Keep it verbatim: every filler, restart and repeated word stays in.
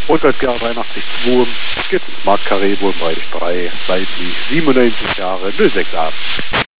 Und als G R dreiundachtzig zwei geht ins Marktkarree, Wohnbereich drei, seitlich siebenundneunzig Jahre null sechs ab.